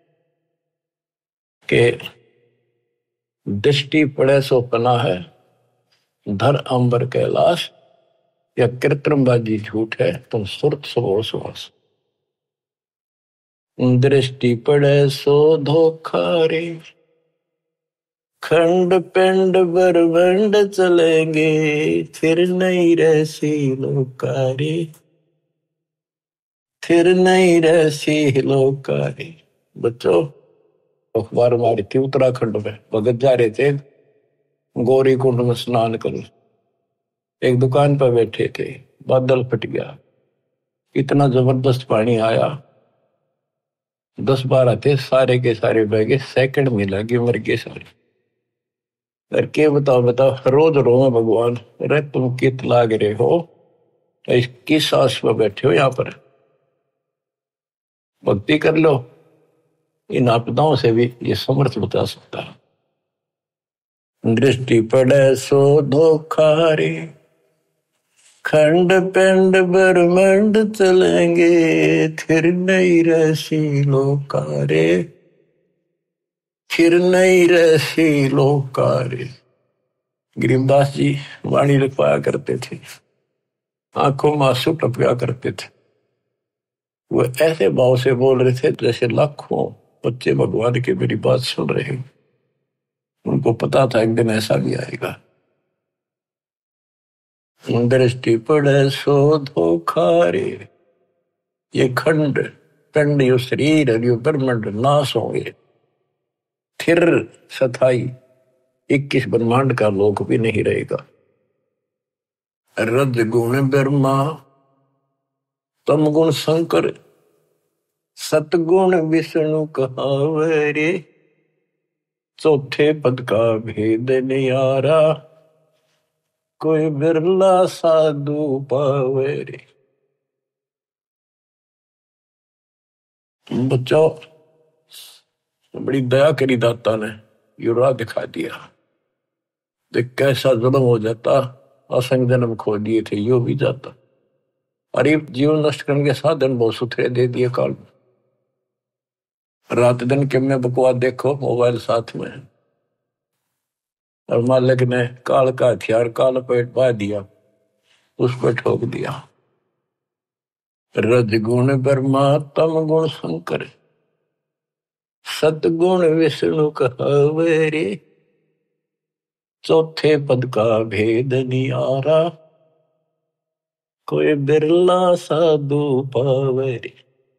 कि दृष्टि पड़े सो पना है, धर अंबर कैलाश, या कृत्रिमबाजी झूठ है, तुम सुरत सो सुहास। दृष्टि पड़े सो धोखा रे, खंड पिंड बरबंड चलेंगे, फिर नहीं रहसी लोकारी, फिर नहीं रहसी लोकारी। बच्चों, अखबार मारी थी उत्तराखंड में, भगत जा रहे थे गौरी कुंड में स्नान कर, एक दुकान पर बैठे थे, बादल फट गया, इतना जबरदस्त पानी आया, 10-12 थे, सारे के सारे बह गए, सेकंड में लगे, मर गए सारे। करके बताओ बताओ, रोज रो भगवान, अरे तुम कित लाग रहे हो, किस आस पर बैठे हो, यहाँ पर भक्ति कर लो। इन आपदाओं से भी ये समर्थ बता सकता है। दृष्टि पड़े सो धोखा रे, खंड पिंड ब्रह्मंड चलेंगे, फिर नहीं रहसी लोकारे, फिर नहीं रहसी लोकारे। गरीबदास जी वाणी लिखवाया करते थे, आंखों में आंसू टपका करते थे। वो ऐसे भाव से बोल रहे थे जैसे लाखों बच्चे भगवान की मेरी बात सुन रहे हैं। उनको पता था एक दिन ऐसा भी आएगा। दृष्टि पड़े सो धोखा रे, ये खंड पिंड, यो शरीर, यो ब्रह्मांड नाश होंगे, फिर सथाई 21 ब्रह्मांड का लोक भी नहीं रहेगा। रज गुण ब्रह्मा, तम गुण शंकर, सतगुण विष्णु कहावे रे, चौथे पद का भेद नियारा, कोई बिरला साधु पावे रे। बच्चों, बड़ी दया करी दाता ने, ये राह दिखा दिया। देख कैसा जुल्म हो जाता, असंग जन्म खो दिए थे, यो भी जाता। अरे जीवन नष्ट करने के साधन बहुत सुथरे दे दिए काल में। रात दिन के में बकवास देखो, मोबाइल साथ में है, और मालिक ने काल का हथियार काल पेट पा दिया, उस पर ठोक दिया। रज गुण ब्रह्मा, तम गुण शंकर, सतगुण विष्णु कहावे रे, चौथे पद का भेद नियारा, कोई बिरला साधु पावे रे।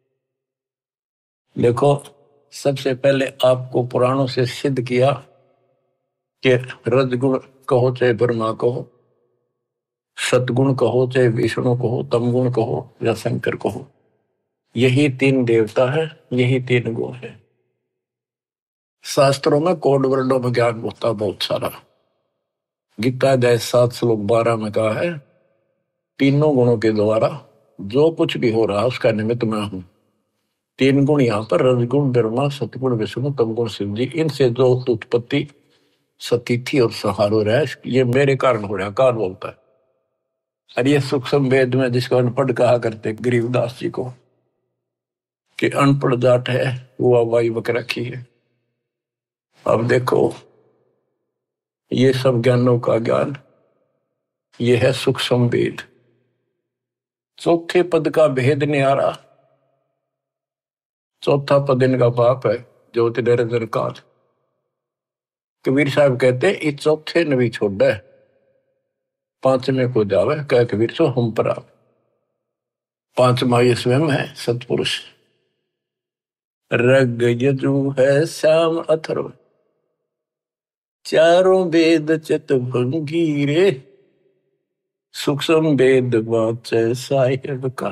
देखो, सबसे पहले आपको पुराणों से सिद्ध किया कि रजगुण कहो चाहे ब्रह्मा कहो, सतगुण कहो चाहे विष्णु कहो, तमगुण कहो या शंकर कहो, यही 3 देवता है, यही 3 गुण है। शास्त्रों में कोड वर्णों में ज्ञान होता बहुत सारा। गीता अध्याय 7 श्लोक 12 में कहा है, तीनों गुणों के द्वारा जो कुछ भी हो रहा है उसका निमित्त मैं हूं। 3 गुण यहाँ पर, रजगुण ब्रह्मा, सतगुण विष्णु, तमगुण शिव जी, इनसे जो उत्पत्ति सतिथि और संहार हो रहा है, ये मेरे कारण हो रहा है, काल बोलता है। और ये सूक्ष्म वेद में जिसको अनपढ़ कहा करते गरीबदास जी को कि अनपढ़ जाट है वो वाई बक रखी है। अब देखो ये सब ज्ञानों का ज्ञान ये है सूक्ष्म वेद। चौथे पद का भेद न्यारा। चौथा पद इनका बाप है ज्योति निरंजन काल। कबीर साहब कहते इस चौथे ने भी छोड़ है, पांचवें को जावे कह कबीर सो हम पर आवे। पांचवा ये स्वयं है सतपुरुष। रग यजु है श्याम अथर्व, चारों वेद चित भंगीरे, सूक्ष्म वेद वाचे साहिब का,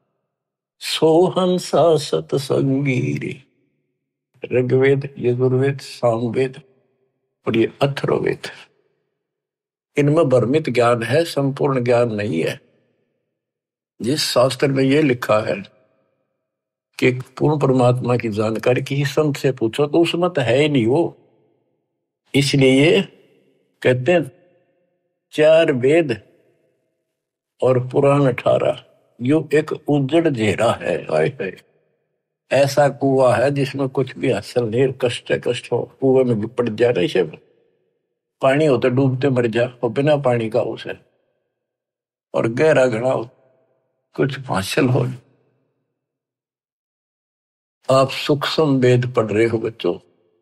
सोहंसा सतसंगी रे। ऋग्वेद, यजुर्वेद, सामवेद और ये अथर्ववेद, इनमें भ्रमित ज्ञान है, संपूर्ण ज्ञान नहीं है। जिस शास्त्र में ये लिखा है कि पूर्ण परमात्मा की जानकारी किसी संत से पूछो तो उसमें तो है ही नहीं वो। इसलिए ये कहते हैं चार वेद और पुराण 18 यो एक उजड़ घेरा है। आए है ऐसा कुआ है जिसमें कुछ भी हासिल नहीं, कष्ट हो, कुएं में पड़ जाए ना, इसे पानी हो तो डूबते मर जा, और बिना पानी का उसे, और गहरा घड़ा हो कुछ हासिल हो। आप सूक्ष्म वेद पढ़ रहे हो बच्चों।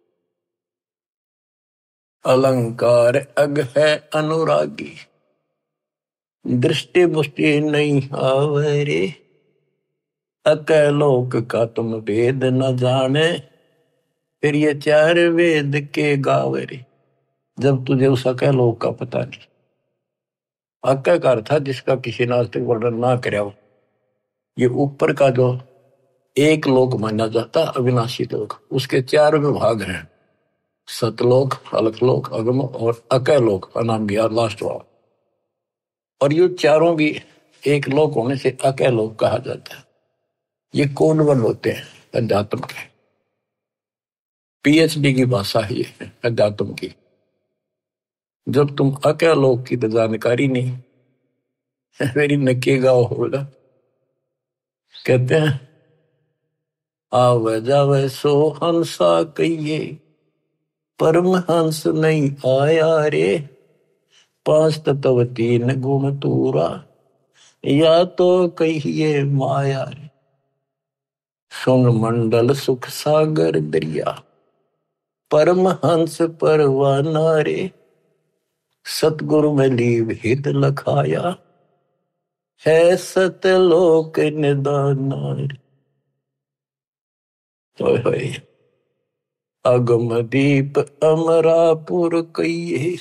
अलंकार अग है अनुरागी, दृष्टि मुष्टि नहीं आवरे, अकलोक का तुम वेद न जाने, फिर ये चार वेद के गावरे। जब तुझे उस अकलोक का पता नहीं। अक्कार था जिसका किसी ने आज तक वर्णन ना कराया हो। ये ऊपर का जो एक लोक माना जाता अविनाशी लोक, उसके चार विभाग हैं, सतलोक, अलकलोक, अगम और अकलोक नाम गया लास्ट वाला। और ये चारों भी एक लोक होने से अकलोक कहा जाता है। ये कोनवन होते हैं अध्यात्म के, पीएचडी की भाषा है ये अध्यात्म की। जब तुम अकलोक की तो जानकारी नहीं, मेरी नकेगा होगा। कहते हैं आवे जावे सो हंसा कहिए, परमहंस नहीं आया रे, पांच तत्व तीन गुण तूरा, या तो कहिए माया रे। सुन मंडल सुख सागर दरिया, परमहंस परवाना रे, सतगुरु में लीव हित लखाया, है सतलोक निदाना रे। अगम दीप अमरापुर कहिए।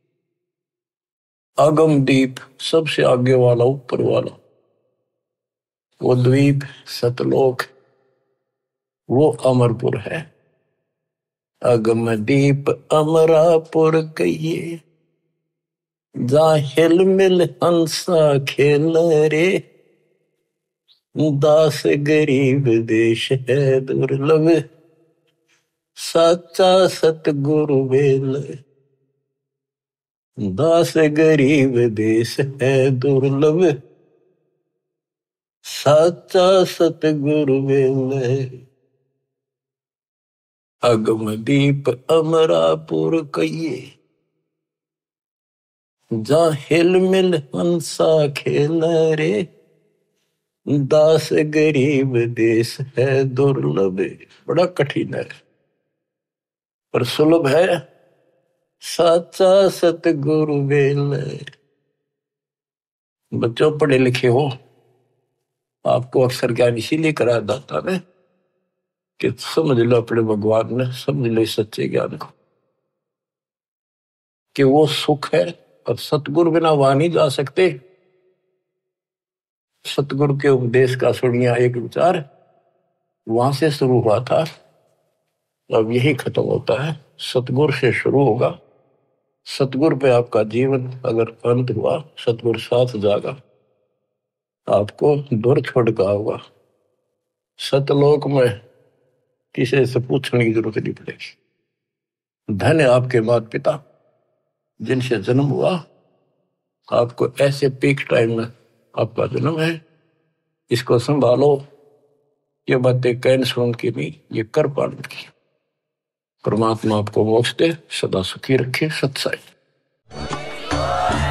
अगम दीप सबसे आगे वाला, ऊपर वाला, वो द्वीप सतलोक, वो अमरपुर है। अगम दीप अमरापुर कहिए, जा हिल मिल हंसा खेल रे, दास गरीब देश है दुर्लभ, साचा सतगुरु वेल। दास गरीब देश है दुर्लभ, साचा सतगुरु वेल। अगम दीप अमरापुर कहिए, जा हिल मिल हंसा खेल रे, दास गरीब देश है दुर्लभ। बड़ा कठिन है पर सुलभ है, साचा सतगुरु वेल। बच्चों पढ़े लिखे हो, आपको अक्सर ज्ञान इसीलिए करा जाता है कि समझ लो अपने भगवान ने, समझ लो सच्चे ज्ञान को कि वो सुख है, और सतगुरु बिना वहां नहीं जा सकते। सतगुरु के उपदेश का सुनिया एक विचार वहां से शुरू हुआ था, अब यही खत्म होता है। सतगुरु से शुरू होगा, सतगुरु पे आपका जीवन अगर अंत हुआ, सतगुरु साथ जागा, आपको दूर छोड़ का होगा। सतलोक में किसी से पूछने की जरूरत नहीं पड़ेगी। धन्य आपके माता पिता जिनसे जन्म हुआ, आपको ऐसे पीक टाइम में आपका जन्म है, इसको संभालो। ये बातें कहने सुन की नहीं, ये कर पाने की। परमात्मा आपको मोक्ष दे, सदा सुखी रखे। सत्साई।